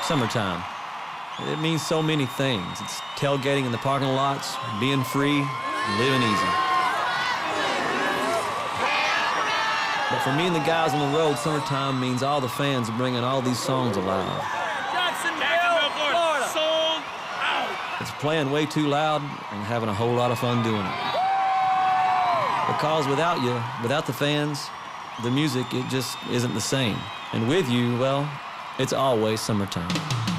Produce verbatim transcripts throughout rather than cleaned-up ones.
Summertime. It means so many things. It's tailgating in the parking lots, being free, living easy. But for me and the guys on the road, summertime means all the fans are bringing all these songs alive. Jacksonville, Florida. Sold out. It's playing way too loud and having a whole lot of fun doing it. Because without you, without the fans, the music, it just isn't the same. And with you, well, it's always summertime.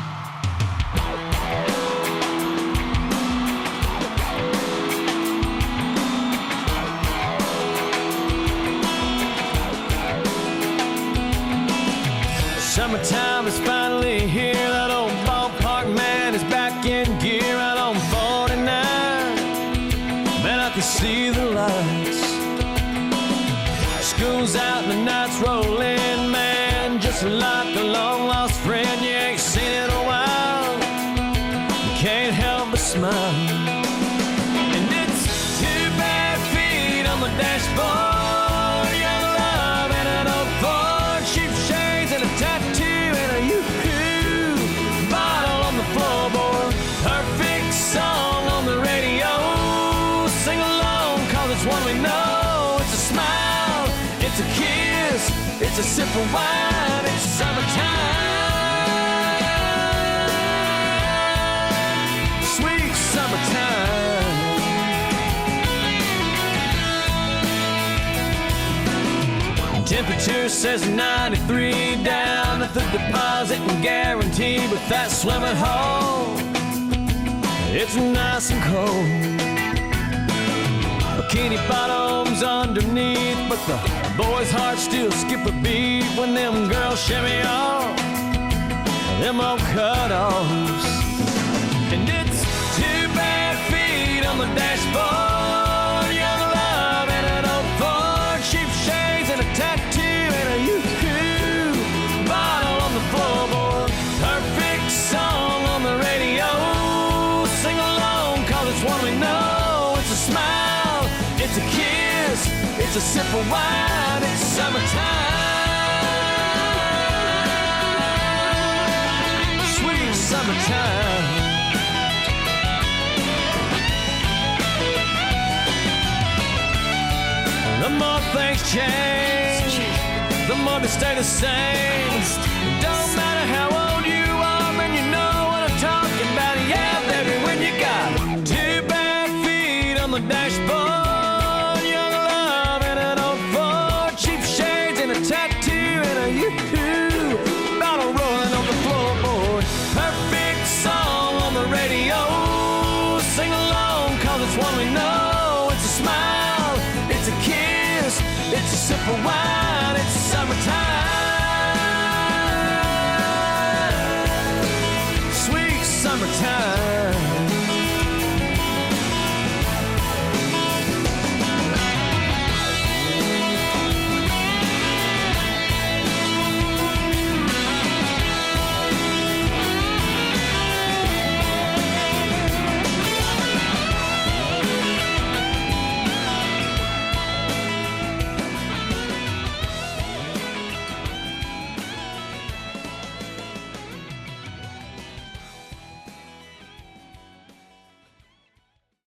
Summertime is finally here. That old ballpark man is back in gear out on forty-nine. Man, I can see the lights. School's out and the night's rolling, man. Just like a long-lost friend you ain't seen in a while. You can't help but smile. And it's two bare feet on the dashboard. Young love and an old Ford. Cheap shades and a tattoo and a yoo-hoo bottle on the floorboard. Perfect song on the radio. Sing along, cause it's one we know. It's a smile, it's a kiss, it's a sip of wine. It's summertime, sweet summertime. Temperature says ninety-three down at the deposit and guarantee. With that swimming hole, it's nice and cold. Bikini bottoms underneath, but the boys' hearts still skip a beat when them girls shimmy off them old cutoffs. And it's two bare feet on the dashboard. Young love and an old Ford. Cheap shades and a tattoo and a yoo-hoo bottle on the floorboard. Perfect song on the radio. Sing along, cause it's one we know. It's a smile, it's a kiss, it's a sip of wine. It's summertime, sweet summertime. The more things change, the more they stay the same. It don't matter how old you are, man, you know what I'm talking about. Yeah, baby, when you got two bare feet on the dashboard. Young love and an old Ford. Cheap shades and a tattoo and a yoo-hoo bottle rolling on the floorboard. Perfect song on the radio. Sing along, cause it's one we know. It's a smile, it's a kiss, it's a sip of wine.